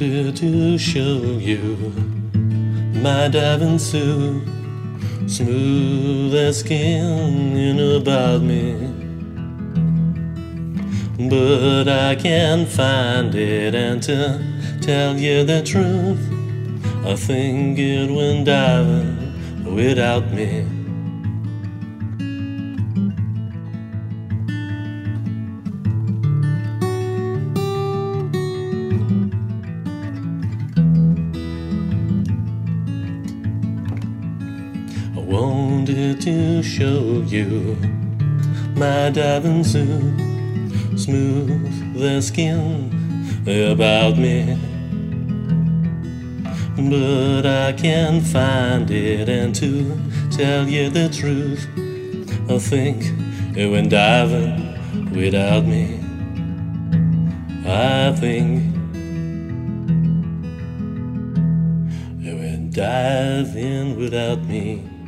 wanted to show you my diving suit, smooth as skin about me, but I can't find it. And to tell you the truth, I think it went diving without me. I wanted to show you my diving suit, smooth as skin about me, but I can't find it. And to tell you the truth, I think it went diving without me. I think it went diving without me.